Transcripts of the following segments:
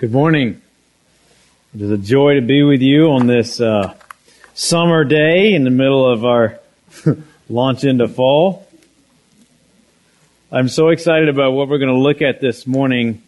Good morning. It is a joy to be with you on this summer day in the middle of our launch into fall. I'm so excited about what we're going to look at this morning.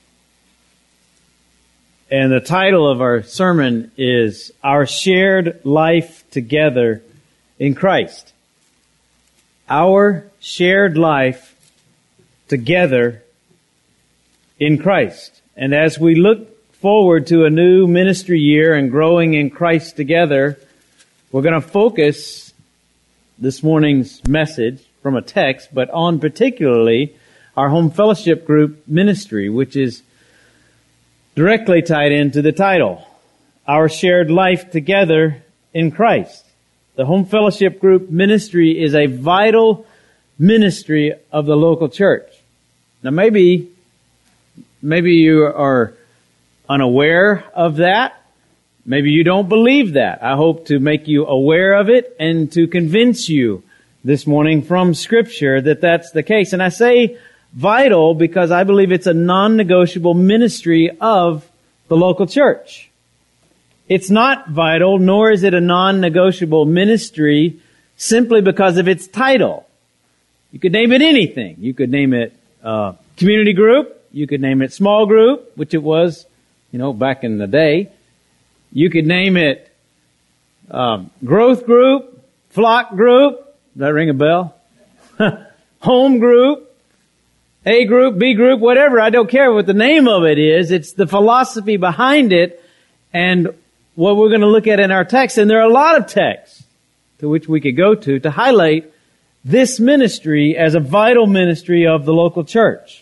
And the title of our sermon is Our Shared Life Together in Christ. Our shared life together in Christ. And as we look forward to a new ministry year and growing in Christ together, we're going to focus this morning's message from a text, but on particularly our home fellowship group ministry, which is directly tied into the title, Our Shared Life Together in Christ. The home fellowship group ministry is a vital ministry of the local church. Now maybe you are unaware of that. Maybe you don't believe that. I hope to make you aware of it and to convince you this morning from Scripture that that's the case. And I say vital because I believe it's a non-negotiable ministry of the local church. It's not vital, nor is it a non-negotiable ministry simply because of its title. You could name it anything. You could name it community group. You could name it small group, which it was, back in the day. You could name it growth group, flock group. Does that ring a bell? Home group, A group, B group, whatever. I don't care what the name of it is. It's the philosophy behind it and what we're going to look at in our text. And there are a lot of texts to which we could go to highlight this ministry as a vital ministry of the local church.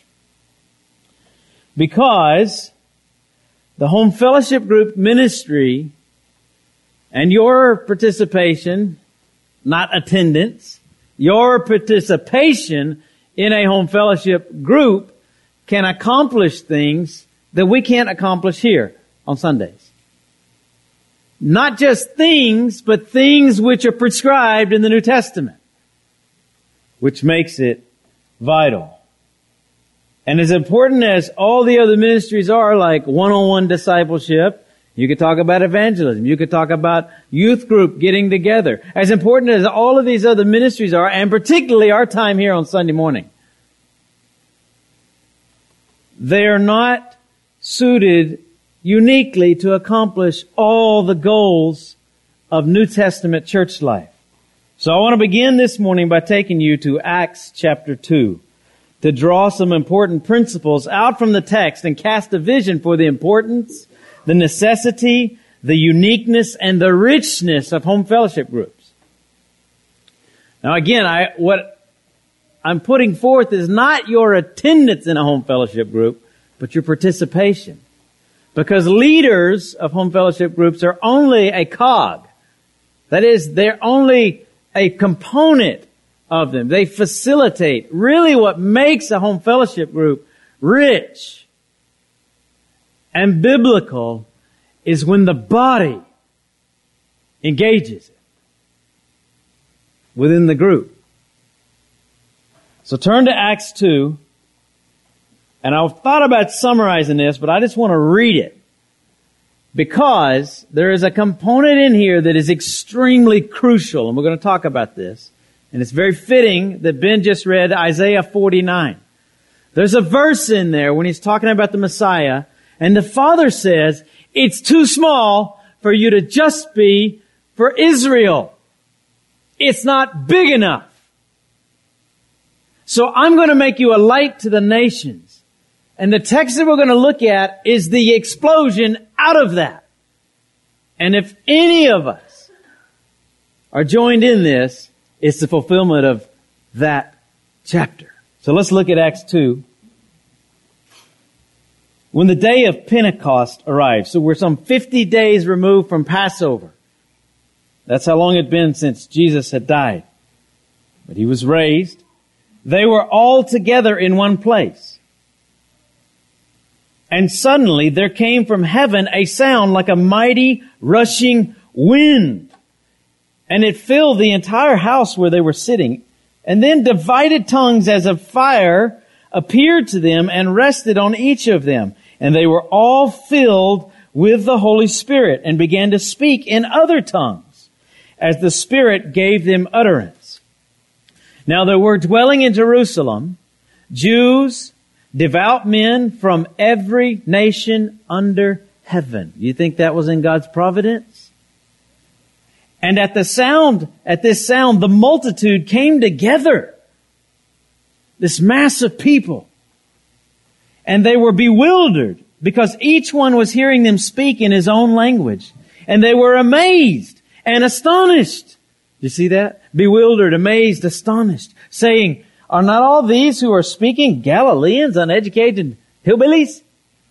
Because the home fellowship group ministry and your participation, not attendance, your participation in a home fellowship group can accomplish things that we can't accomplish here on Sundays. Not just things, but things which are prescribed in the New Testament, which makes it vital. And as important as all the other ministries are, like one-on-one discipleship, you could talk about evangelism, you could talk about youth group getting together. As important as all of these other ministries are, and particularly our time here on Sunday morning, they are not suited uniquely to accomplish all the goals of New Testament church life. So I want to begin this morning by taking you to Acts chapter 2. To draw some important principles out from the text and cast a vision for the importance, the necessity, the uniqueness, and the richness of home fellowship groups. Now again, what I'm putting forth is not your attendance in a home fellowship group, but your participation. Because leaders of home fellowship groups are only a cog. That is, they're only a component of them. They facilitate. Really what makes a home fellowship group rich and biblical is when the body engages it within the group. So turn to Acts 2, and I've thought about summarizing this, but I just want to read it because there is a component in here that is extremely crucial, and we're going to talk about this. And it's very fitting that Ben just read Isaiah 49. There's a verse in there when he's talking about the Messiah, and the Father says, it's too small for you to just be for Israel. It's not big enough. So I'm going to make you a light to the nations. And the text that we're going to look at is the explosion out of that. And if any of us are joined in this, it's the fulfillment of that chapter. So let's look at Acts 2. When the day of Pentecost arrived, so we're some 50 days removed from Passover. That's how long it had been since Jesus had died. But he was raised. They were all together in one place. And suddenly there came from heaven a sound like a mighty rushing wind. And it filled the entire house where they were sitting. And then divided tongues as of fire appeared to them and rested on each of them. And they were all filled with the Holy Spirit and began to speak in other tongues as the Spirit gave them utterance. Now there were dwelling in Jerusalem Jews, devout men from every nation under heaven. You think that was in God's providence? And at this sound, the multitude came together. This mass of people. And they were bewildered because each one was hearing them speak in his own language. And they were amazed and astonished. You see that? Bewildered, amazed, astonished, saying, "Are not all these who are speaking Galileans, uneducated hillbillies?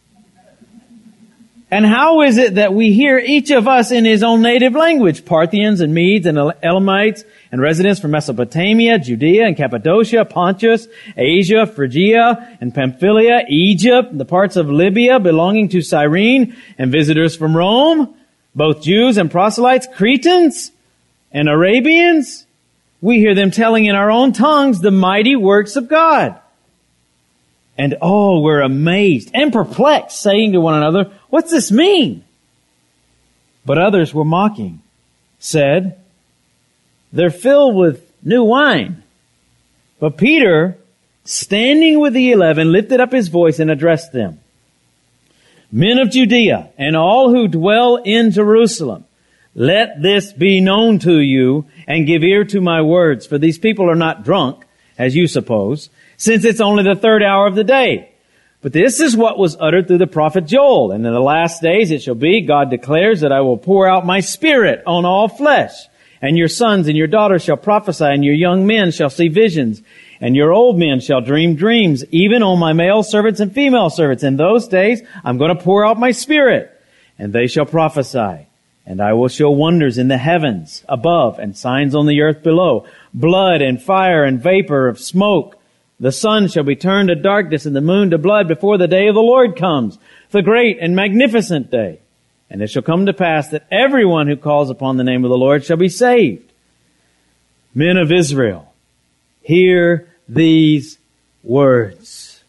And how is it that we hear each of us in his own native language? Parthians and Medes and Elamites and residents from Mesopotamia, Judea and Cappadocia, Pontus, Asia, Phrygia and Pamphylia, Egypt, the parts of Libya belonging to Cyrene, and visitors from Rome, both Jews and proselytes, Cretans and Arabians. We hear them telling in our own tongues the mighty works of God." And all were amazed and perplexed, saying to one another, "What's this mean?" But others were mocking, said, "They're filled with new wine." But Peter, standing with the 11, lifted up his voice and addressed them. "Men of Judea and all who dwell in Jerusalem, let this be known to you and give ear to my words, for these people are not drunk, as you suppose, since it's only the third hour of the day. But this is what was uttered through the prophet Joel. And in the last days it shall be, God declares, that I will pour out my Spirit on all flesh. And your sons and your daughters shall prophesy, and your young men shall see visions, and your old men shall dream dreams, even on my male servants and female servants. In those days I'm going to pour out my Spirit, and they shall prophesy. And I will show wonders in the heavens above and signs on the earth below, blood and fire and vapor of smoke. The sun shall be turned to darkness and the moon to blood before the day of the Lord comes, the great and magnificent day. And it shall come to pass that everyone who calls upon the name of the Lord shall be saved. Men of Israel, hear these words.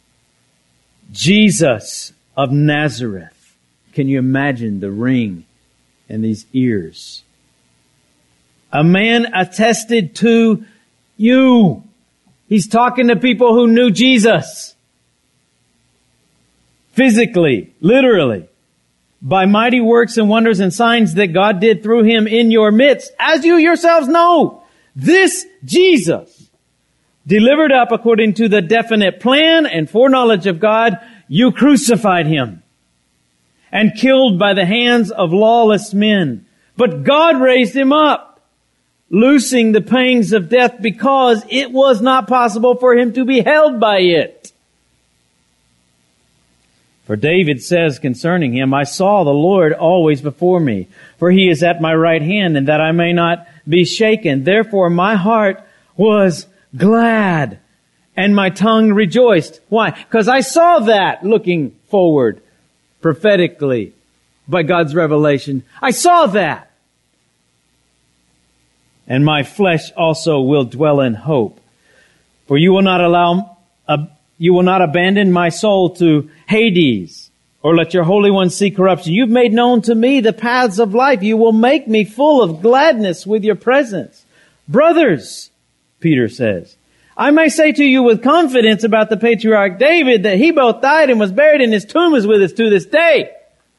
Jesus of Nazareth." Can you imagine the ring in these ears? "A man attested to you." He's talking to people who knew Jesus. Physically, literally. "By mighty works and wonders and signs that God did through him in your midst, as you yourselves know. This Jesus, delivered up according to the definite plan and foreknowledge of God, you crucified him and killed by the hands of lawless men. But God raised him up, loosing the pangs of death, because it was not possible for him to be held by it. For David says concerning him, I saw the Lord always before me, for he is at my right hand, and that I may not be shaken. Therefore my heart was glad, and my tongue rejoiced." Why? Because I saw that looking forward prophetically by God's revelation. I saw that. "And my flesh also will dwell in hope. For you will not abandon my soul to Hades, or let your Holy One see corruption. You've made known to me the paths of life. You will make me full of gladness with your presence. Brothers," Peter says, "I may say to you with confidence about the patriarch David that he both died and was buried, and his tomb is with us to this day."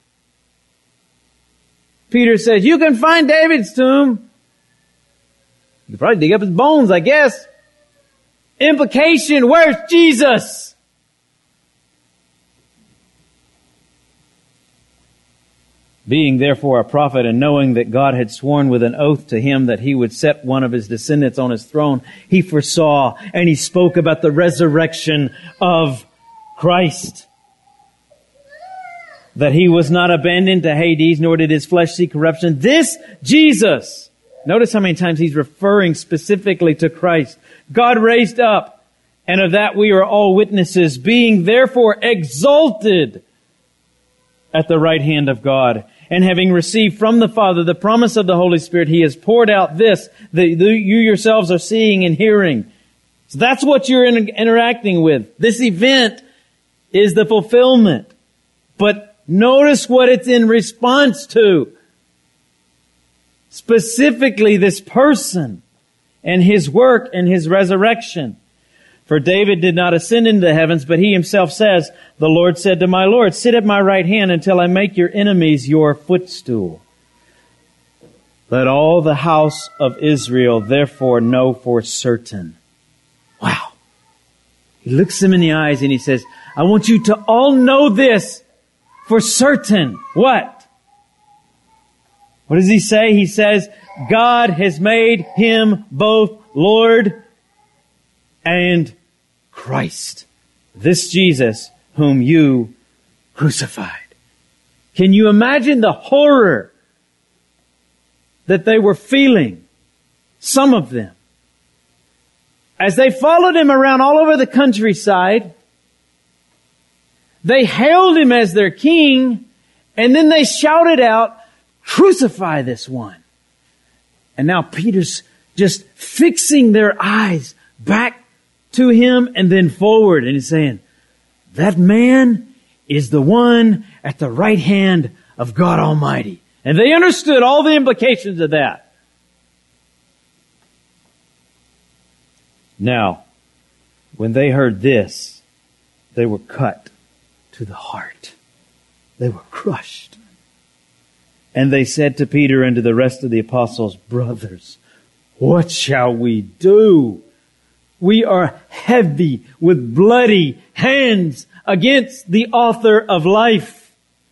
Peter says, you can find David's tomb. You could probably dig up his bones, I guess. Implication, where's Jesus? "Being therefore a prophet, and knowing that God had sworn with an oath to him that he would set one of his descendants on his throne, he foresaw and he spoke about the resurrection of Christ, that he was not abandoned to Hades, nor did his flesh see corruption. This Jesus," notice how many times he's referring specifically to Christ, "God raised up, and of that we are all witnesses, being therefore exalted at the right hand of God, and having received from the Father the promise of the Holy Spirit, he has poured out this that you yourselves are seeing and hearing." So that's what you're interacting with. This event is the fulfillment But notice what it's in response to. Specifically, this person and his work and his resurrection. For David did not ascend into the heavens, but he himself says, the Lord said to my Lord, sit at my right hand until I make your enemies your footstool. Let all the house of Israel therefore know for certain. Wow. He looks him in the eyes and he says, I want you to all know this for certain. What? What does he say? He says, God has made him both Lord and Christ. This Jesus whom you crucified. Can you imagine the horror that they were feeling? Some of them. As they followed him around all over the countryside, they hailed him as their king, and then they shouted out, crucify this one. And now Peter's just fixing their eyes back to him and then forward. And he's saying, that man is the one at the right hand of God Almighty. And they understood all the implications of that. Now, when they heard this, they were cut to the heart. They were crushed. And they said to Peter and to the rest of the apostles, brothers, what shall we do? We are heavy with bloody hands against the author of life.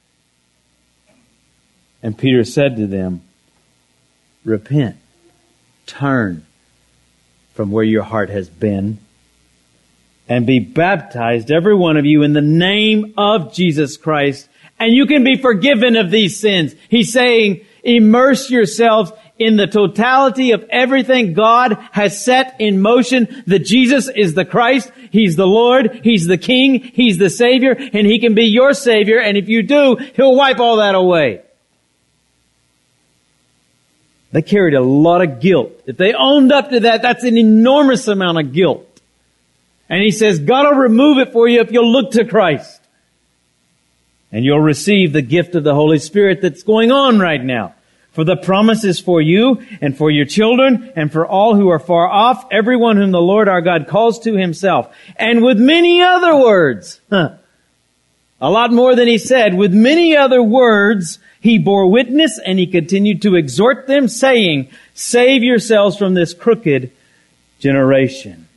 And Peter said to them, repent, turn from where your heart has been, and be baptized, every one of you, in the name of Jesus Christ, and you can be forgiven of these sins. He's saying, immerse yourselves in the totality of everything God has set in motion, that Jesus is the Christ, He's the Lord, He's the King, He's the Savior, and He can be your Savior, and if you do, He'll wipe all that away. They carried a lot of guilt. If they owned up to that, that's an enormous amount of guilt. And He says, God will remove it for you if you'll look to Christ. And you'll receive the gift of the Holy Spirit that's going on right now. For the promise is for you and for your children and for all who are far off, everyone whom the Lord our God calls to Himself. And with many other words, a lot more than He said, with many other words, He bore witness and He continued to exhort them, saying, save yourselves from this crooked generation.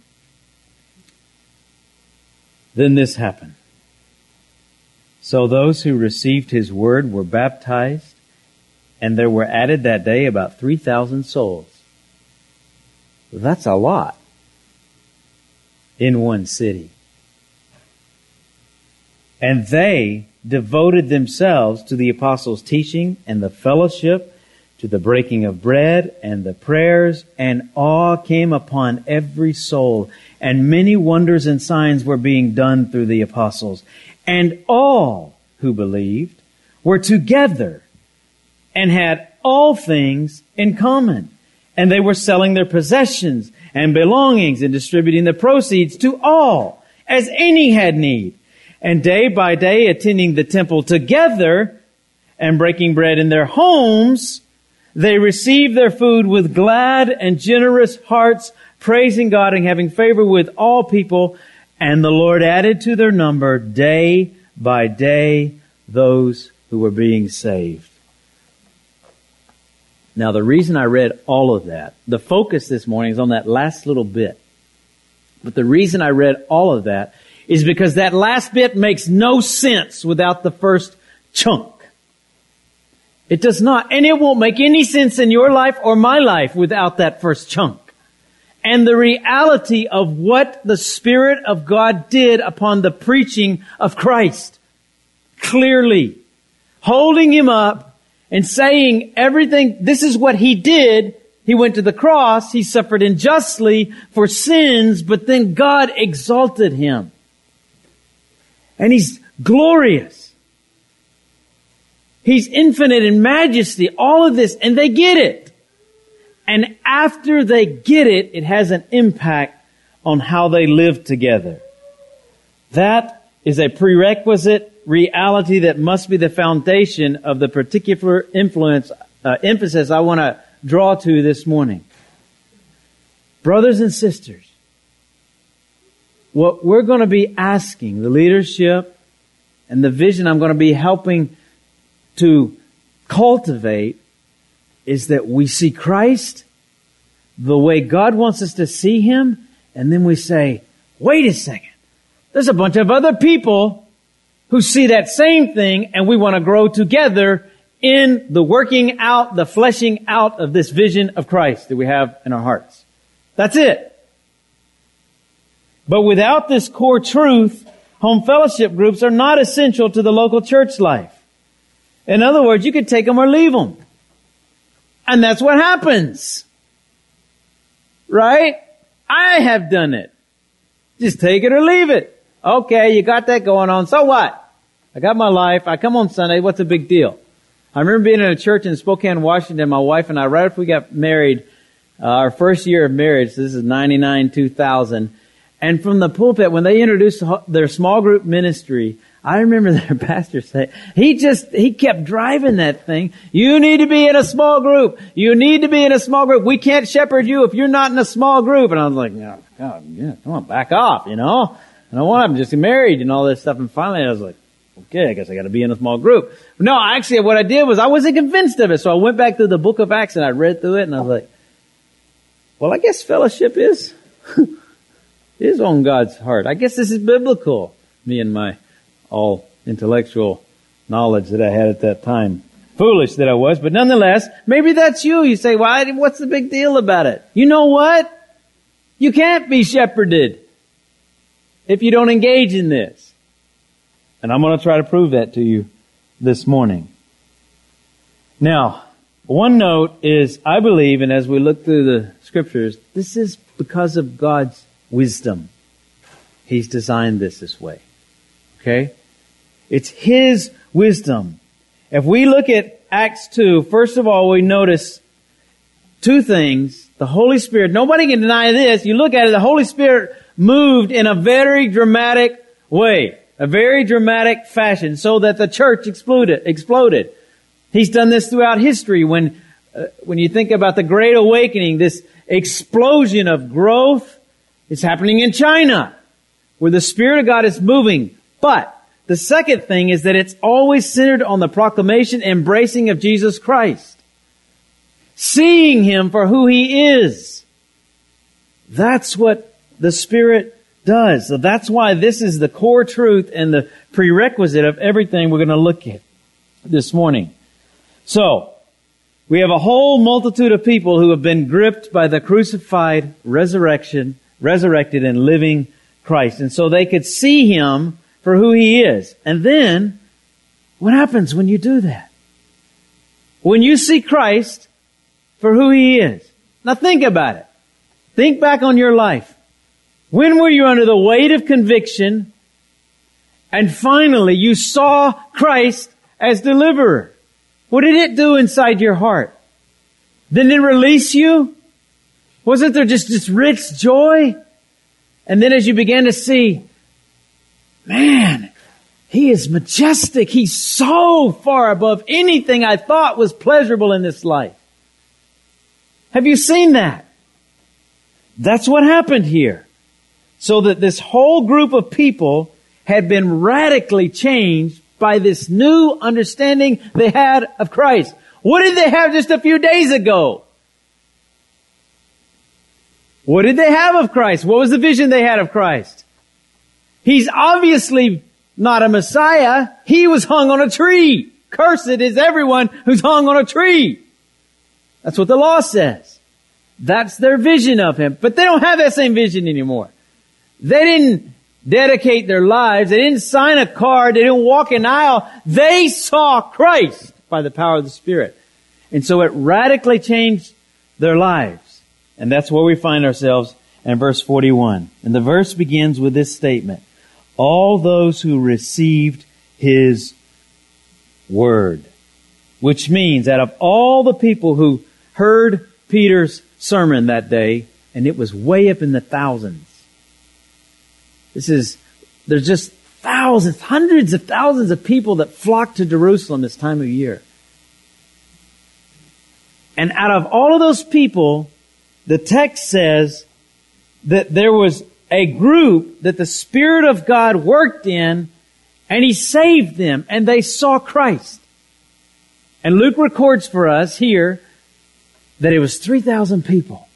Then this happened. So those who received His word were baptized, and there were added that day about 3,000 souls. That's a lot in one city. And they devoted themselves to the apostles' teaching and the fellowship, to the breaking of bread and the prayers, and awe came upon every soul. And many wonders and signs were being done through the apostles. And all who believed were together and had all things in common. And they were selling their possessions and belongings and distributing the proceeds to all, as any had need. And day by day attending the temple together and breaking bread in their homes, they received their food with glad and generous hearts, praising God and having favor with all people. And the Lord added to their number day by day those who were being saved. Now, the reason I read all of that, the focus this morning is on that last little bit. But the reason I read all of that is because that last bit makes no sense without the first chunk. It does not, and it won't make any sense in your life or my life without that first chunk. And the reality of what the Spirit of God did upon the preaching of Christ. Clearly. Holding Him up and saying everything, this is what He did. He went to the cross. He suffered unjustly for sins, but then God exalted Him. And He's glorious. He's infinite in majesty. All of this, and they get it. And after they get it, it has an impact on how they live together. That is a prerequisite reality that must be the foundation of the particular emphasis I want to draw to this morning. Brothers and sisters, what we're going to be asking the leadership and the vision I'm going to be helping to cultivate is that we see Christ the way God wants us to see Him, and then we say, wait a second, there's a bunch of other people who see that same thing, and we want to grow together in the working out, the fleshing out of this vision of Christ that we have in our hearts. That's it. But without this core truth, home fellowship groups are not essential to the local church life. In other words, you could take them or leave them. And that's what happens. Right? I have done it. Just take it or leave it. Okay, you got that going on. So what? I got my life. I come on Sunday. What's the big deal? I remember being in a church in Spokane, Washington. My wife and I, right after we got married, our first year of marriage, this is 99, 2000. And from the pulpit, when they introduced their small group ministry, I remember their pastor say, he kept driving that thing. You need to be in a small group. You need to be in a small group. We can't shepherd you if you're not in a small group. And I was like, oh, God, yeah, come on, back off, I don't want, I'm just married and all this stuff. And finally I was like, okay, I guess I got to be in a small group. No, actually what I did was I wasn't convinced of it. So I went back to the book of Acts and I read through it and I was like, well, I guess fellowship is on God's heart. I guess this is biblical. Me and my all intellectual knowledge that I had at that time. Foolish that I was, but nonetheless, maybe that's you. You say, well, what's the big deal about it? You know what? You can't be shepherded if you don't engage in this. And I'm going to try to prove that to you this morning. Now, one note is, I believe, and as we look through the scriptures, this is because of God's wisdom. He's designed this way. Okay? It's His wisdom. If we look at Acts 2, first of all, we notice two things. The Holy Spirit, nobody can deny this. You look at it, the Holy Spirit moved in a very dramatic way. A very dramatic fashion, so that the church exploded. He's done this throughout history. When you think about the Great Awakening, this explosion of growth is happening in China, where the Spirit of God is moving. But the second thing is that it's always centered on the proclamation, embracing of Jesus Christ. Seeing Him for who He is. That's what the Spirit does. So that's why this is the core truth and the prerequisite of everything we're going to look at this morning. So, we have a whole multitude of people who have been gripped by the crucified, resurrected and living Christ. And so they could see Him for who He is. And then, what happens when you do that? When you see Christ for who He is. Now think about it. Think back on your life. When were you under the weight of conviction and finally you saw Christ as deliverer? What did it do inside your heart? Didn't it release you? Wasn't there just this rich joy? And then as you began to see, man, He is majestic. He's so far above anything I thought was pleasurable in this life. Have you seen that? That's what happened here. So that this whole group of people had been radically changed by this new understanding they had of Christ. What did they have just a few days ago? What did they have of Christ? What was the vision they had of Christ? He's obviously not a Messiah. He was hung on a tree. Cursed is everyone who's hung on a tree. That's what the law says. That's their vision of Him. But they don't have that same vision anymore. They didn't dedicate their lives. They didn't sign a card. They didn't walk an aisle. They saw Christ by the power of the Spirit. And so it radically changed their lives. And that's where we find ourselves in verse 41. And the verse begins with this statement. All those who received His word. Which means out of all the people who heard Peter's sermon that day, and it was way up in the thousands. There's just thousands, hundreds of thousands of people that flock to Jerusalem this time of year. And out of all of those people, the text says that there was a group that the Spirit of God worked in, and He saved them, and they saw Christ. And Luke records for us here that it was 3,000 people.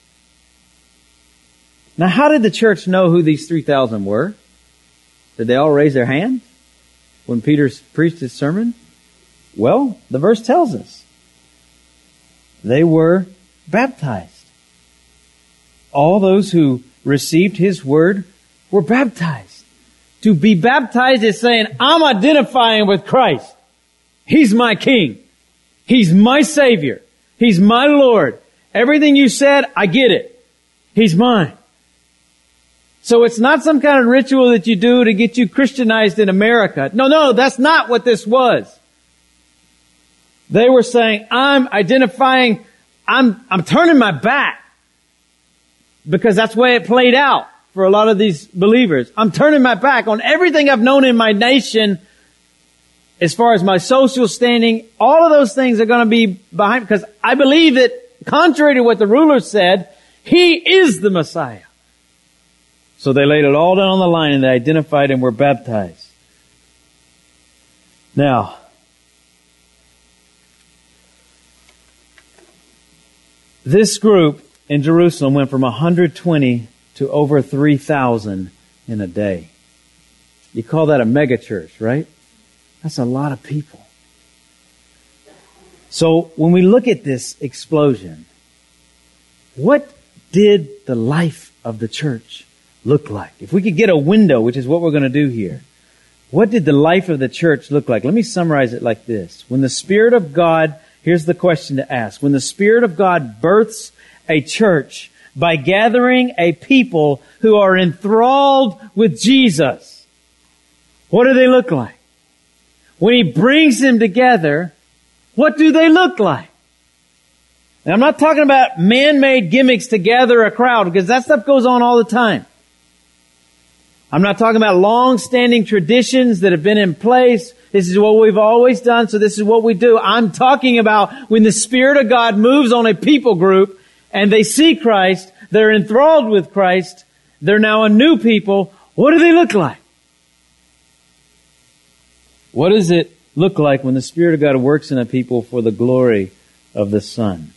Now, how did the church know who these 3,000 were? Did they all raise their hands when Peter preached his sermon? Well, the verse tells us. They were baptized. All those who received His word were baptized. To be baptized is saying, I'm identifying with Christ. He's my King. He's my Savior. He's my Lord. Everything you said, I get it. He's mine. So it's not some kind of ritual that you do to get you Christianized in America. No, that's not what this was. They were saying, I'm identifying, I'm turning my back. Because that's the way it played out for a lot of these believers. I'm turning my back on everything I've known in my nation as far as my social standing. All of those things are going to be behind, because I believe that, contrary to what the rulers said, He is the Messiah. So they laid it all down on the line and they identified and were baptized. Now, this group in Jerusalem went from 120 to over 3,000 in a day. You call that a mega church, right? That's a lot of people. So when we look at this explosion, what did the life of the church look like? If we could get a window, which is what we're going to do here, what did the life of the church look like? Let me summarize it like this. When the Spirit of God, here's the question to ask. When the Spirit of God births a church by gathering a people who are enthralled with Jesus, what do they look like? When He brings them together, what do they look like? And I'm not talking about man-made gimmicks to gather a crowd, because that stuff goes on all the time. I'm not talking about long-standing traditions that have been in place. This is what we've always done, so this is what we do. I'm talking about when the Spirit of God moves on a people group and they see Christ, they're enthralled with Christ, they're now a new people. What do they look like? What does it look like when the Spirit of God works in a people for the glory of the Son?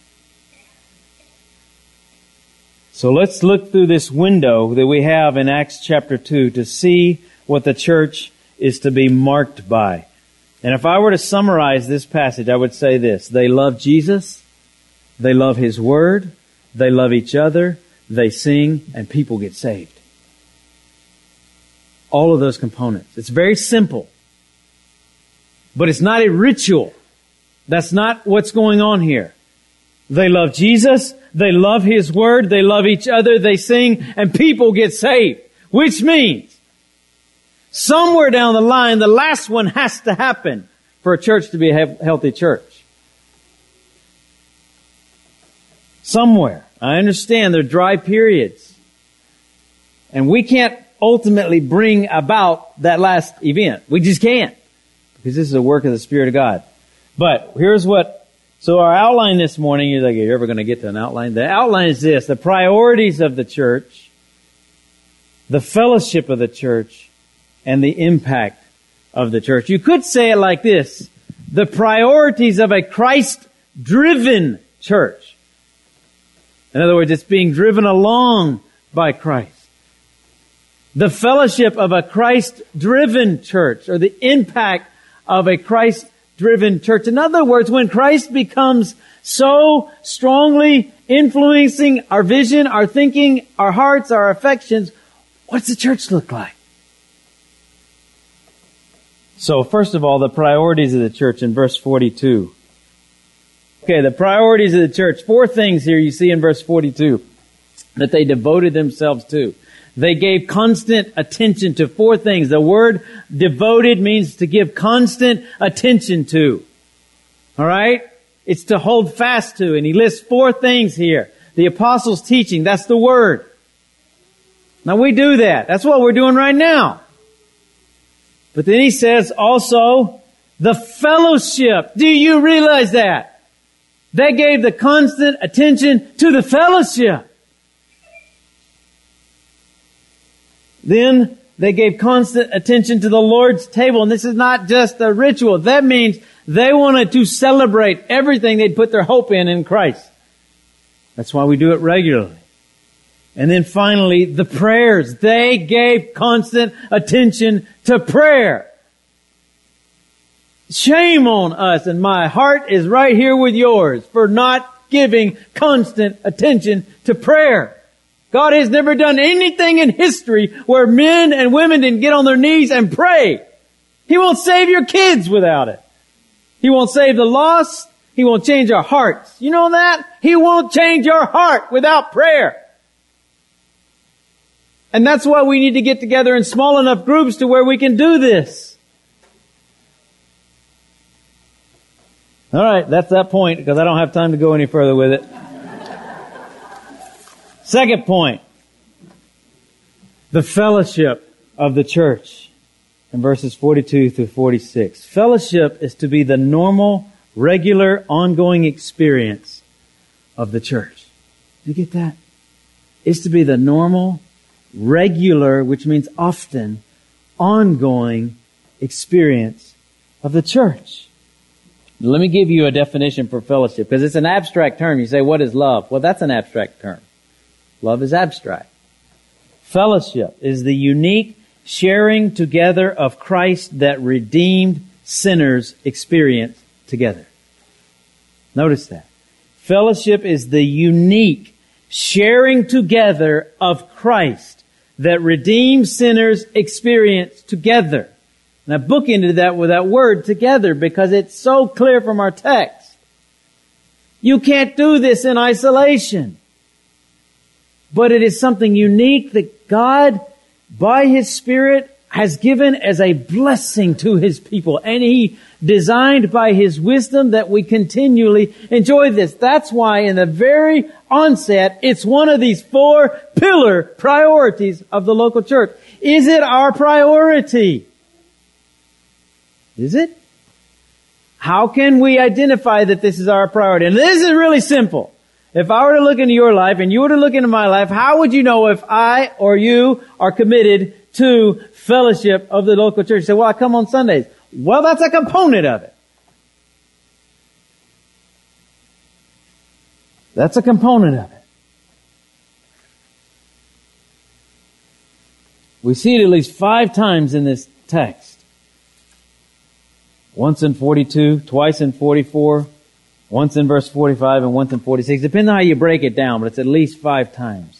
So let's look through this window that we have in Acts chapter 2 to see what the church is to be marked by. And if I were to summarize this passage, I would say this. They love Jesus. They love His Word. They love each other. They sing, and people get saved. All of those components. It's very simple. But it's not a ritual. That's not what's going on here. They love Jesus. They love His Word. They love each other. They sing, and people get saved. Which means, somewhere down the line, the last one has to happen for a church to be a healthy church. Somewhere. I understand there are dry periods. And we can't ultimately bring about that last event. We just can't. Because this is a work of the Spirit of God. But here's so our outline this morning, you're like, are you ever going to get to an outline? The outline is this: the priorities of the church, the fellowship of the church, and the impact of the church. You could say it like this: the priorities of a Christ-driven church. In other words, it's being driven along by Christ. The fellowship of a Christ-driven church, or the impact of a Christ-driven church. In other words, when Christ becomes so strongly influencing our vision, our thinking, our hearts, our affections, what's the church look like? So, first of all, the priorities of the church in verse 42. Okay, the priorities of the church. 4 things here you see in verse 42 that they devoted themselves to. They gave constant attention to 4 things. The word devoted means to give constant attention to. All right? It's to hold fast to. And he lists 4 things here. The apostles' teaching, that's the word. Now we do that. That's what we're doing right now. But then he says also the fellowship. Do you realize that? They gave the constant attention to the fellowship. Then they gave constant attention to the Lord's table. And this is not just a ritual. That means they wanted to celebrate everything they'd put their hope in Christ. That's why we do it regularly. And then finally, the prayers. They gave constant attention to prayer. Shame on us, and my heart is right here with yours for not giving constant attention to prayer. God has never done anything in history where men and women didn't get on their knees and pray. He won't save your kids without it. He won't save the lost. He won't change our hearts. You know that? He won't change your heart without prayer. And that's why we need to get together in small enough groups to where we can do this. All right, that's that point, because I don't have time to go any further with it. Second point, the fellowship of the church in verses 42 through 46. Fellowship is to be the normal, regular, ongoing experience of the church. You get that? It's to be the normal, regular, which means often, ongoing experience of the church. Let me give you a definition for fellowship, because it's an abstract term. You say, what is love? Well, that's an abstract term. Love is abstract. Fellowship is the unique sharing together of Christ that redeemed sinners experience together. Notice that. Fellowship is the unique sharing together of Christ that redeemed sinners experience together. And I bookended that with that word together because it's so clear from our text. You can't do this in isolation. But it is something unique that God, by His Spirit, has given as a blessing to His people. And He designed by His wisdom that we continually enjoy this. That's why in the very onset, it's one of these 4 pillar priorities of the local church. Is it our priority? Is it? How can we identify that this is our priority? And this is really simple. If I were to look into your life and you were to look into my life, how would you know if I or you are committed to fellowship of the local church? You say, well, I come on Sundays. Well, that's a component of it. That's a component of it. We see it at least 5 times in this text. Once in 42, twice in 44, once in verse 45, and once in 46. Depending on how you break it down, but it's at least 5 times.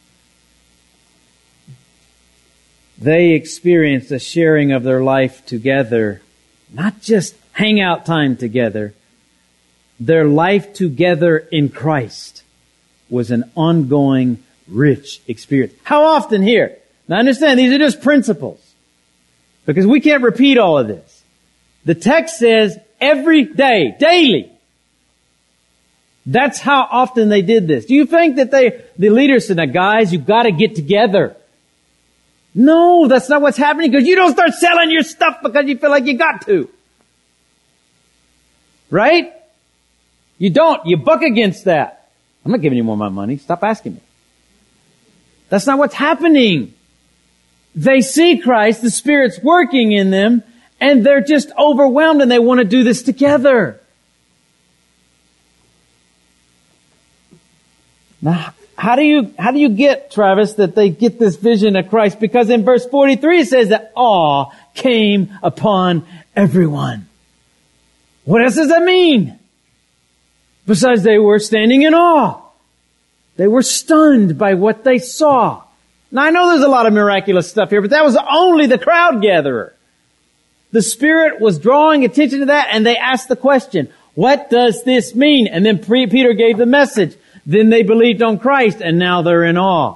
They experienced a sharing of their life together, not just hangout time together. Their life together in Christ was an ongoing, rich experience. How often here? Now understand, these are just principles, because we can't repeat all of this. The text says every day, daily. That's how often they did this. Do you think that the leaders said, now guys, you've got to get together? No, that's not what's happening, because you don't start selling your stuff because you feel like you got to. Right? You don't. You buck against that. I'm not giving you more of my money. Stop asking me. That's not what's happening. They see Christ, the Spirit's working in them, and they're just overwhelmed and they want to do this together. Now, how do you get, Travis, that they get this vision of Christ? Because in verse 43 it says that awe came upon everyone. What else does that mean? Besides, they were standing in awe. They were stunned by what they saw. Now, I know there's a lot of miraculous stuff here, but that was only the crowd gatherer. The Spirit was drawing attention to that, and they asked the question, what does this mean? And then Peter gave the message. Then they believed on Christ, and now they're in awe.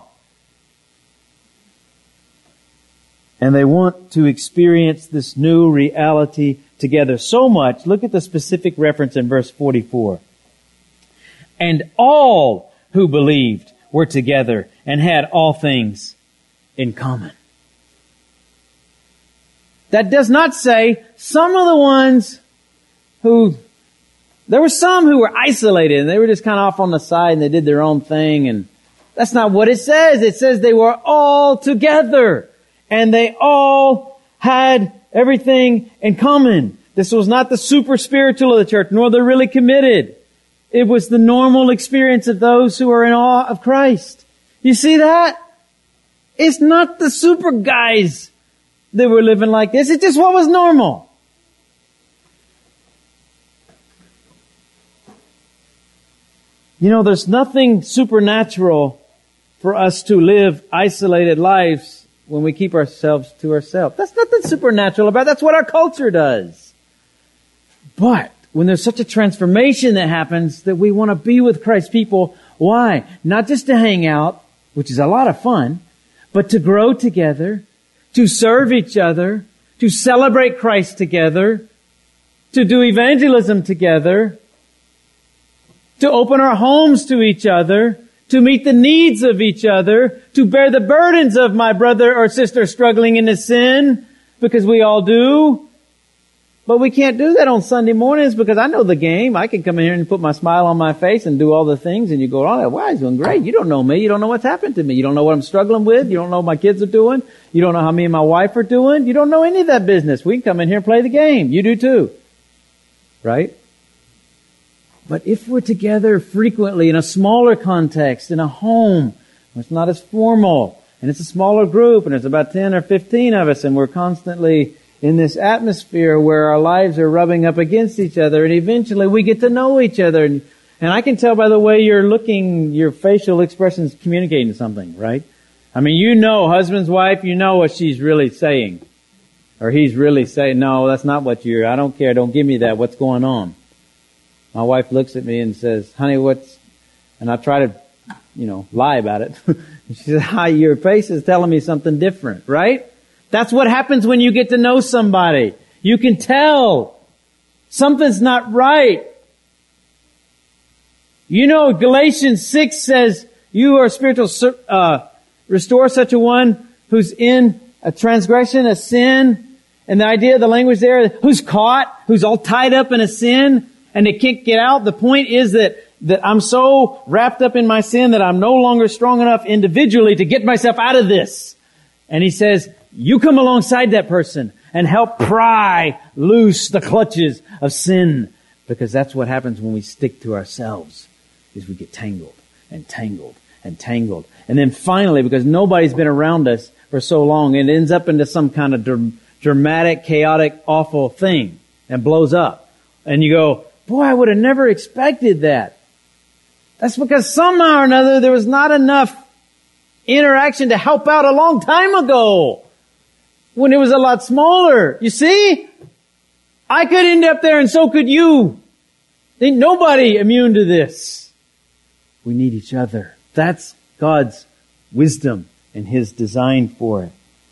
And they want to experience this new reality together so much. Look at the specific reference in verse 44. And all who believed were together and had all things in common. That does not say some of the ones there were some who were isolated and they were just kind of off on the side and they did their own thing, and that's not what it says. It says they were all together and they all had everything in common. This was not the super spiritual of the church, nor the really committed. It was the normal experience of those who are in awe of Christ. You see that? It's not the super guys that were living like this. It's just what was normal. You know, there's nothing supernatural for us to live isolated lives when we keep ourselves to ourselves. That's nothing supernatural about it. That's what our culture does. But when there's such a transformation that happens that we want to be with Christ's people, why? Not just to hang out, which is a lot of fun, but to grow together, to serve each other, to celebrate Christ together, to do evangelism together, to open our homes to each other, to meet the needs of each other, to bear the burdens of my brother or sister struggling into sin, because we all do. But we can't do that on Sunday mornings because I know the game. I can come in here and put my smile on my face and do all the things, and you go, oh, wow, he's doing great. You don't know me. You don't know what's happened to me. You don't know what I'm struggling with. You don't know what my kids are doing. You don't know how me and my wife are doing. You don't know any of that business. We can come in here and play the game. You do too. Right? But if we're together frequently in a smaller context, in a home, it's not as formal, and it's a smaller group, and it's about 10 or 15 of us, and we're constantly in this atmosphere where our lives are rubbing up against each other, and eventually we get to know each other. And I can tell by the way you're looking, your facial expressions communicating something, right? I mean, you know, husband's wife, you know what she's really saying. Or he's really saying, no, that's not what I don't care, don't give me that, what's going on? My wife looks at me and says, honey, and I try to, lie about it. She says, hi, your face is telling me something different, right? That's what happens when you get to know somebody. You can tell something's not right. You know, Galatians 6 says, you are spiritual, restore such a one who's in a transgression, a sin. And the idea of the language there, who's caught, who's all tied up in a sin, and they can't get out. The point is that I'm so wrapped up in my sin that I'm no longer strong enough individually to get myself out of this. And he says, you come alongside that person and help pry loose the clutches of sin. Because that's what happens when we stick to ourselves, is we get tangled and tangled and tangled. And then finally, because nobody's been around us for so long, it ends up into some kind of dramatic, chaotic, awful thing and blows up. And you go, boy, I would have never expected that. That's because somehow or another there was not enough interaction to help out a long time ago when it was a lot smaller. You see? I could end up there and so could you. Ain't nobody immune to this. We need each other. That's God's wisdom and His design for it.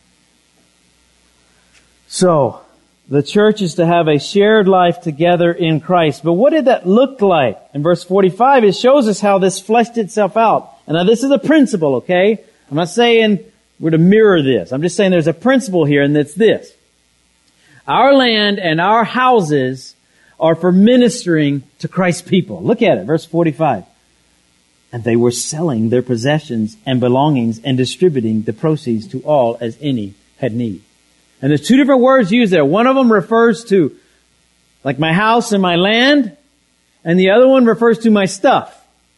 So, the church is to have a shared life together in Christ. But what did that look like? In verse 45, it shows us how this fleshed itself out. And now this is a principle, okay? I'm not saying we're to mirror this. I'm just saying there's a principle here, and it's this. Our land and our houses are for ministering to Christ's people. Look at it, verse 45. And they were selling their possessions and belongings and distributing the proceeds to all as any had need. And there's two different words used there. One of them refers to like my house and my land, and the other one refers to my stuff.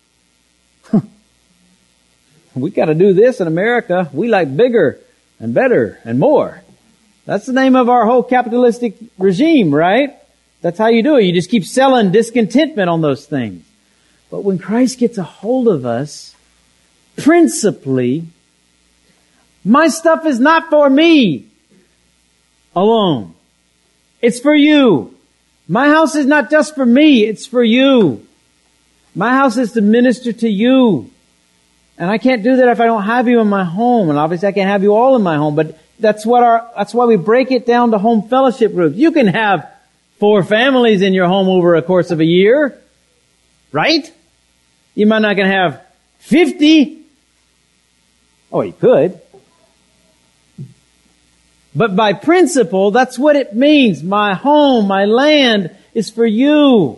We got to do this in America. We like bigger and better and more. That's the name of our whole capitalistic regime, right? That's how you do it. You just keep selling discontentment on those things. But when Christ gets a hold of us, principally, my stuff is not for me alone. It's for you. My house is not just for me, it's for you. My house is to minister to you. And I can't do that if I don't have you in my home. And obviously I can't have you all in my home, but that's why we break it down to home fellowship groups. You can have 4 families in your home over a course of a year, right? You might not gonna have 50. Oh, you could. But by principle, that's what it means. My home, my land is for you.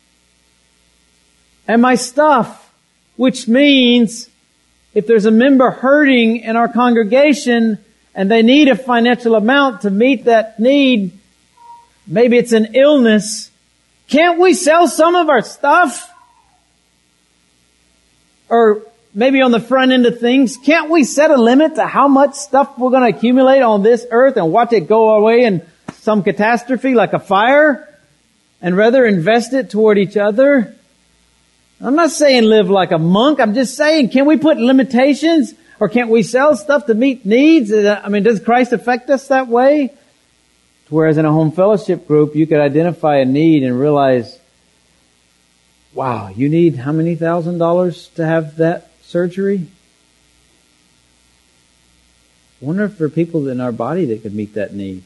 And my stuff, which means if there's a member hurting in our congregation and they need a financial amount to meet that need, maybe it's an illness, can't we sell some of our stuff? Or maybe on the front end of things, can't we set a limit to how much stuff we're going to accumulate on this earth and watch it go away in some catastrophe like a fire, and rather invest it toward each other? I'm not saying live like a monk. I'm just saying, can we put limitations, or can't we sell stuff to meet needs? I mean, does Christ affect us that way? Whereas in a home fellowship group, you could identify a need and realize, wow, you need how many $1,000s to have that surgery? I wonder if there are people in our body that could meet that need.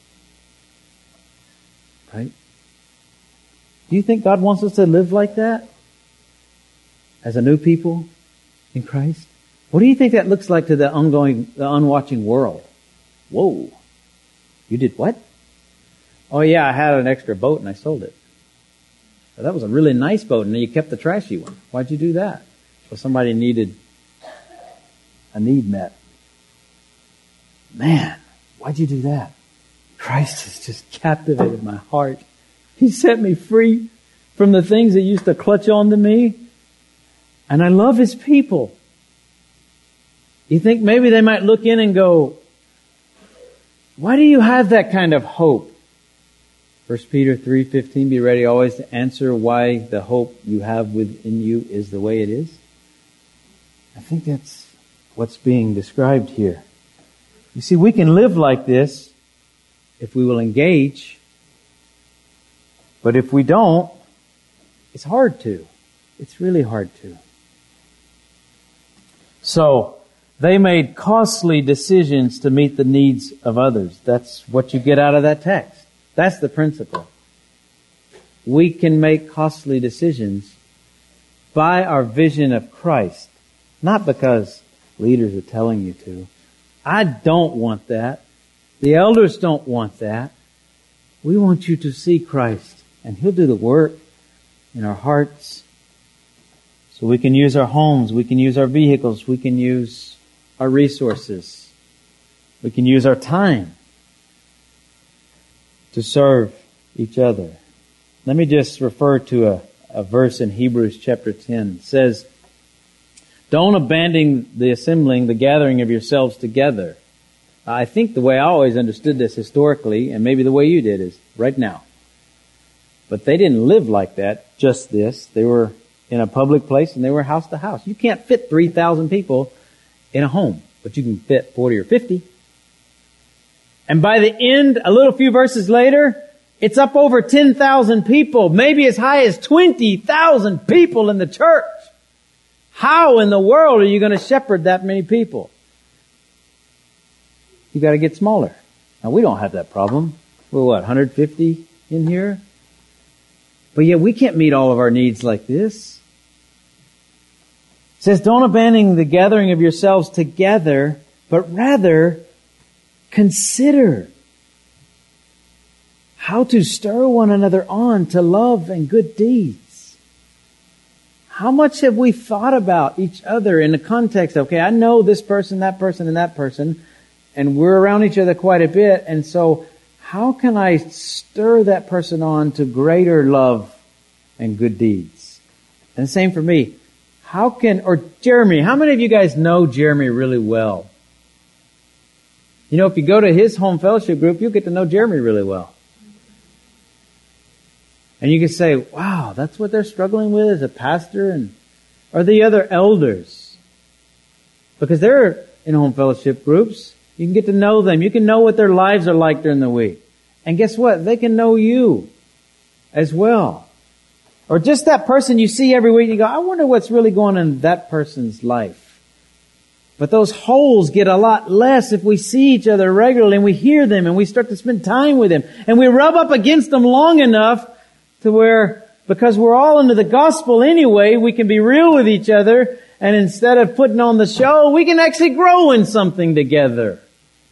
Right? Do you think God wants us to live like that? As a new people in Christ? What do you think that looks like to the unwatching world? Whoa. You did what? Oh yeah, I had an extra boat and I sold it. Well, that was a really nice boat and you kept the trashy one. Why'd you do that? Well, somebody needed a need met. Man, why'd you do that? Christ has just captivated my heart. He set me free from the things that used to clutch onto me. And I love His people. You think maybe they might look in and go, why do you have that kind of hope? 1 Peter 3:15, be ready always to answer why the hope you have within you is the way it is. I think that's what's being described here. You see, we can live like this if we will engage. But if we don't, it's hard to. It's really hard to. So, they made costly decisions to meet the needs of others. That's what you get out of that text. That's the principle. We can make costly decisions by our vision of Christ, not because leaders are telling you to. I don't want that. The elders don't want that. We want you to see Christ, and He'll do the work in our hearts. So we can use our homes, we can use our vehicles, we can use our resources, we can use our time to serve each other. Let me just refer to a verse in Hebrews chapter 10. It says, don't abandon the assembling, the gathering of yourselves together. I think the way I always understood this historically, and maybe the way you did, is right now. But they didn't live like that, just this. They were in a public place and they were house to house. You can't fit 3,000 people in a home, but you can fit 40 or 50. And by the end, a little few verses later, it's up over 10,000 people, maybe as high as 20,000 people in the church. How in the world are you going to shepherd that many people? You got to get smaller. Now, we don't have that problem. We're 150 in here? But yet we can't meet all of our needs like this. It says, don't abandon the gathering of yourselves together, but rather consider how to stir one another on to love and good deeds. How much have we thought about each other in the context of, okay, I know this person, and that person, and we're around each other quite a bit, and so how can I stir that person on to greater love and good deeds? And the same for me. Jeremy, how many of you guys know Jeremy really well? You know, if you go to his home fellowship group, you'll get to know Jeremy really well. And you can say, wow, that's what they're struggling with as a pastor, or the other elders. Because they're in home fellowship groups. You can get to know them. You can know what their lives are like during the week. And guess what? They can know you as well. Or just that person you see every week, you go, I wonder what's really going on in that person's life. But those holes get a lot less if we see each other regularly and we hear them and we start to spend time with them. And we rub up against them long enough to where, because we're all into the gospel anyway, we can be real with each other, and instead of putting on the show, we can actually grow in something together.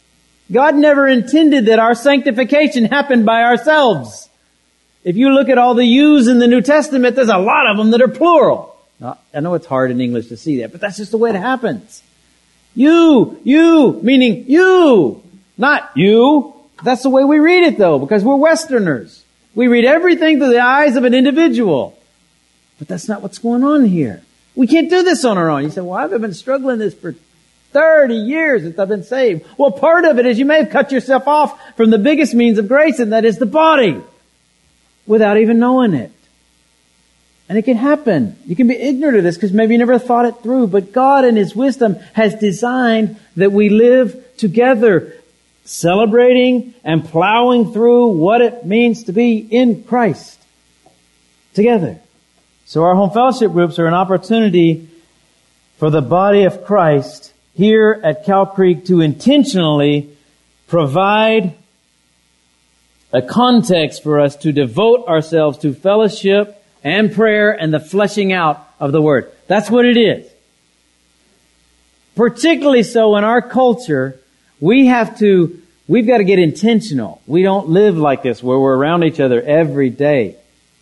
God never intended that our sanctification happen by ourselves. If you look at all the yous in the New Testament, there's a lot of them that are plural. Now, I know it's hard in English to see that, but that's just the way it happens. You, meaning you, not you. That's the way we read it though, because we're Westerners. We read everything through the eyes of an individual. But that's not what's going on here. We can't do this on our own. You say, well, I've been struggling this for 30 years since I've been saved. Well, part of it is you may have cut yourself off from the biggest means of grace, and that is the body, without even knowing it. And it can happen. You can be ignorant of this because maybe you never thought it through. But God in His wisdom has designed that we live together, celebrating and plowing through what it means to be in Christ together. So our home fellowship groups are an opportunity for the body of Christ here at Cow Creek to intentionally provide a context for us to devote ourselves to fellowship and prayer and the fleshing out of the Word. That's what it is. Particularly so in our culture, we've got to get intentional. We don't live like this where we're around each other every day.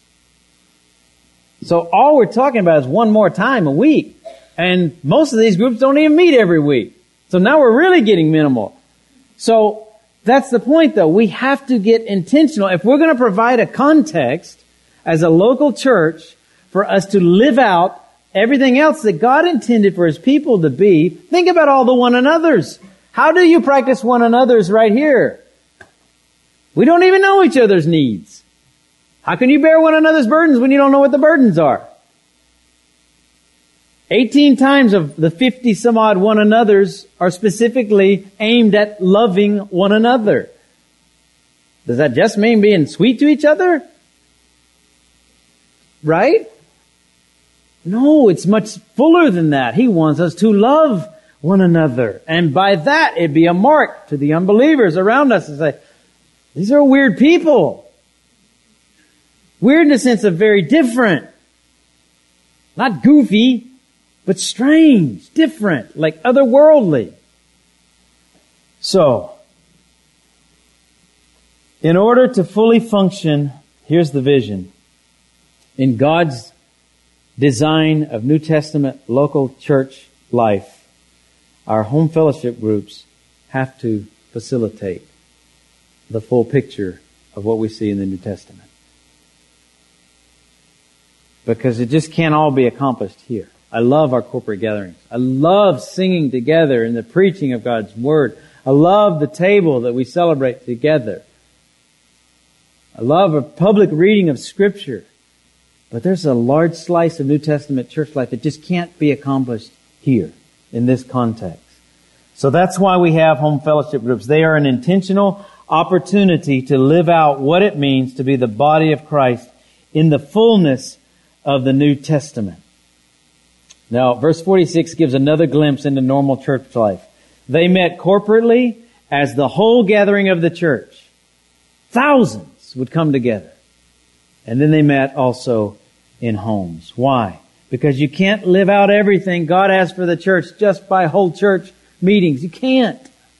So all we're talking about is one more time a week. And most of these groups don't even meet every week. So now we're really getting minimal. So that's the point though. We have to get intentional. If we're going to provide a context as a local church for us to live out everything else that God intended for His people to be, think about all the one another's. How do you practice one another's right here? We don't even know each other's needs. How can you bear one another's burdens when you don't know what the burdens are? 18 times of the 50 some odd one another's are specifically aimed at loving one another. Does that just mean being sweet to each other? Right? No, it's much fuller than that. He wants us to love one another. And by that, it'd be a mark to the unbelievers around us to say, these are weird people. Weird in the sense of very different. Not goofy, but strange, different, like otherworldly. So, in order to fully function, here's the vision. In God's design of New Testament local church life, our home fellowship groups have to facilitate the full picture of what we see in the New Testament. Because it just can't all be accomplished here. I love our corporate gatherings. I love singing together in the preaching of God's Word. I love the table that we celebrate together. I love a public reading of Scripture. But there's a large slice of New Testament church life that just can't be accomplished here in this context. So that's why we have home fellowship groups. They are an intentional opportunity to live out what it means to be the body of Christ in the fullness of the New Testament. Now, verse 46 gives another glimpse into normal church life. They met corporately as the whole gathering of the church. Thousands would come together. And then they met also in homes. Why? Because you can't live out everything God has for the church just by whole church meetings. You can't.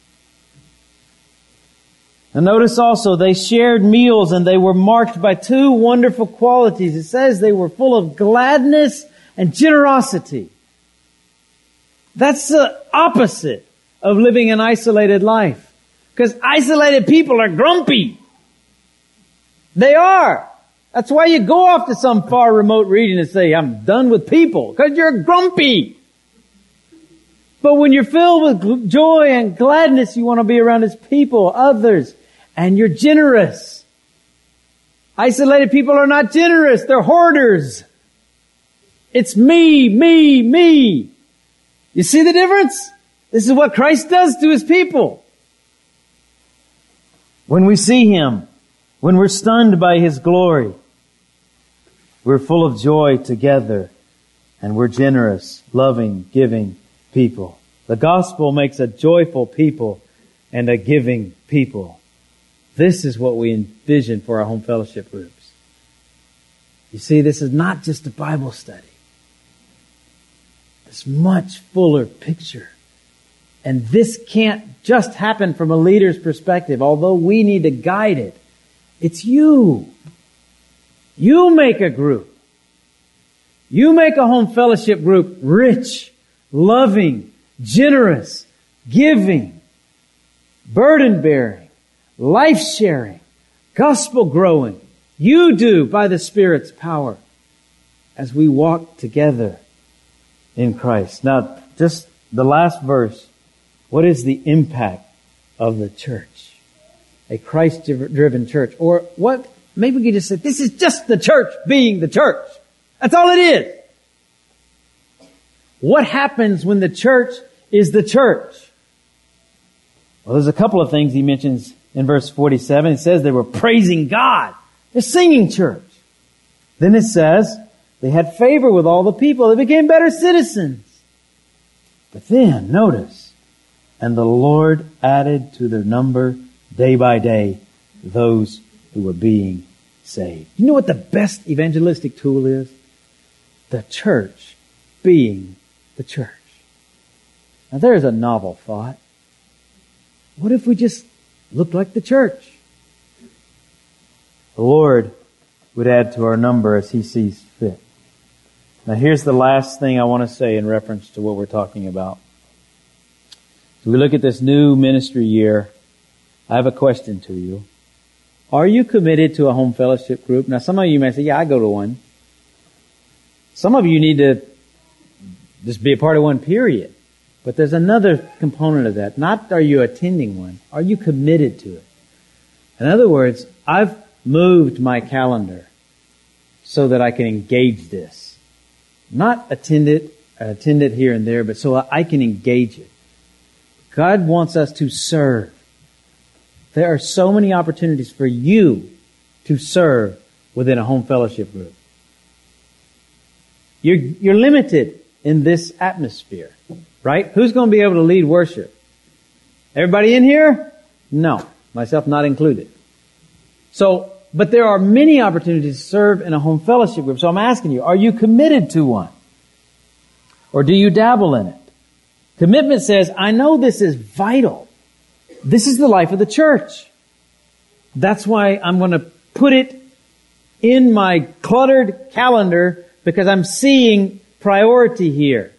And notice also they shared meals and they were marked by two wonderful qualities. It says they were full of gladness and generosity. That's the opposite of living an isolated life. Because isolated people are grumpy. They are. That's why you go off to some far remote region and say, I'm done with people. Because you're grumpy. But when you're filled with joy and gladness, you want to be around His people, others. And you're generous. Isolated people are not generous. They're hoarders. It's me, me, me. You see the difference? This is what Christ does to His people. When we see Him, when we're stunned by His glory, we're full of joy together and we're generous, loving, giving people. The gospel makes a joyful people and a giving people. This is what we envision for our home fellowship groups. You see, this is not just a Bible study. It's a much fuller picture. And this can't just happen from a leader's perspective, although we need to guide it. It's you. You make a group. You make a home fellowship group rich, loving, generous, giving, burden-bearing, life-sharing, gospel-growing. You do by the Spirit's power as we walk together in Christ. Now, just the last verse. What is the impact of the church? A Christ-driven church. Or what? Maybe we could just say, this is just the church being the church. That's all it is. What happens when the church is the church? Well, there's a couple of things he mentions in verse 47. It says they were praising God. They're singing church. Then it says they had favor with all the people. They became better citizens. But then, notice, and the Lord added to their number day by day those who were being saved. You know what the best evangelistic tool is? The church being the church. Now there's a novel thought. What if we just looked like the church? The Lord would add to our number as He sees fit. Now here's the last thing I want to say in reference to what we're talking about. As we look at this new ministry year, I have a question to you. Are you committed to a home fellowship group? Now some of you may say, yeah, I go to one. Some of you need to just be a part of one, period. But there's another component of that. Not are you attending one, are you committed to it? In other words, I've moved my calendar so that I can engage this. Not attend it here and there, but so I can engage it. God wants us to serve. There are so many opportunities for you to serve within a home fellowship group. You're limited in this atmosphere, right? Who's going to be able to lead worship? Everybody in here? No, myself not included. So, but there are many opportunities to serve in a home fellowship group. So I'm asking you, are you committed to one? Or do you dabble in it? Commitment says, I know this is vital. This is the life of the church. That's why I'm going to put it in my cluttered calendar because I'm seeing priority here.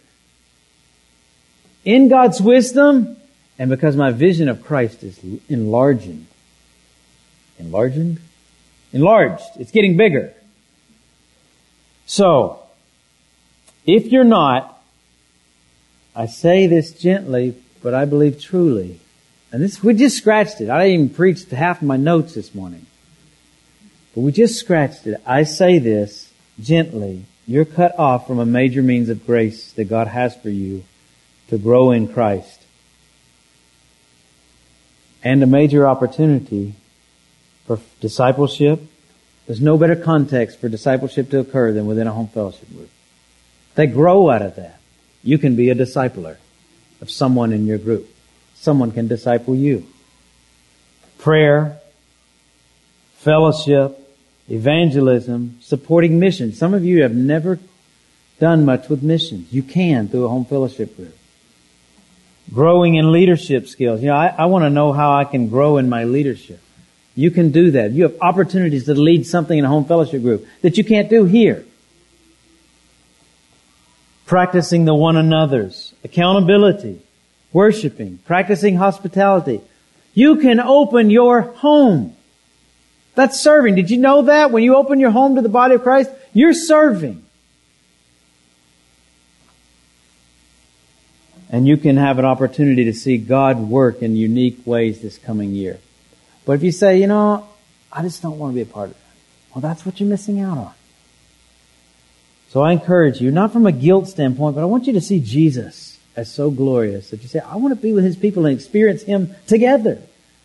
In God's wisdom and because my vision of Christ is enlarging. Enlarged? It's getting bigger. So, if you're not, I say this gently, but I believe truly. And we just scratched it. I didn't even preach half of my notes this morning. But we just scratched it. I say this gently. You're cut off from a major means of grace that God has for you to grow in Christ. And a major opportunity for discipleship. There's no better context for discipleship to occur than within a home fellowship group. They grow out of that. You can be a discipler of someone in your group. Someone can disciple you. Prayer, fellowship, evangelism, supporting missions. Some of you have never done much with missions. You can through a home fellowship group. Growing in leadership skills. You know, I want to know how I can grow in my leadership. You can do that. You have opportunities to lead something in a home fellowship group that you can't do here. Practicing the one another's, accountability, worshiping, practicing hospitality. You can open your home. That's serving. Did you know that? When you open your home to the body of Christ, you're serving. And you can have an opportunity to see God work in unique ways this coming year. But if you say, you know, I just don't want to be a part of that. Well, that's what you're missing out on. So I encourage you, not from a guilt standpoint, but I want you to see Jesus as so glorious that you say, I want to be with His people and experience Him together.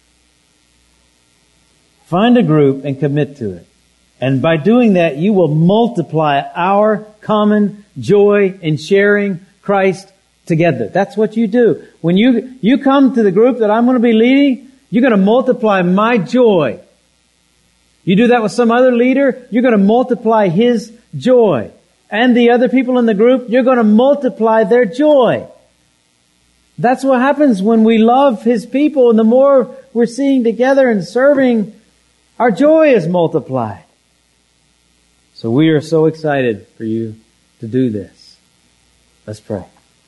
Find a group and commit to it. And by doing that, you will multiply our common joy in sharing Christ together. That's what you do. When you come to the group that I'm going to be leading, you're going to multiply my joy. You do that with some other leader, you're going to multiply his joy. And the other people in the group, you're going to multiply their joy. That's what happens when we love His people, and the more we're seeing together and serving, our joy is multiplied. So we are so excited for you to do this. Let's pray.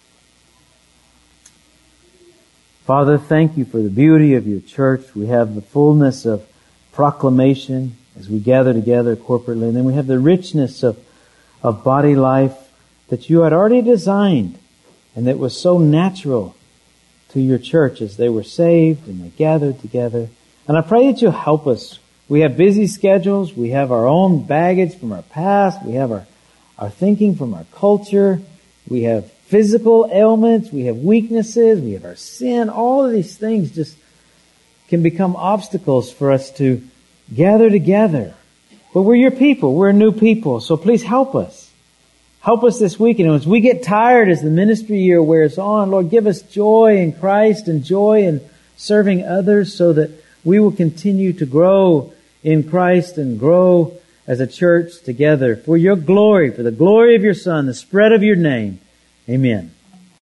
Father, thank you for the beauty of your church. We have the fullness of proclamation as we gather together corporately. And then we have the richness of body life that you had already designed and that was so natural to your church as they were saved and they gathered together. And I pray that you'll help us. We have busy schedules. We have our own baggage from our past. We have our thinking from our culture. We have physical ailments. We have weaknesses. We have our sin. All of these things just can become obstacles for us to gather together. But we're your people. We're a new people. So please help us. Help us this weekend. And as we get tired as the ministry year wears on, Lord, give us joy in Christ and joy in serving others so that we will continue to grow in Christ and grow as a church together for your glory, for the glory of your Son, the spread of your name. Amen.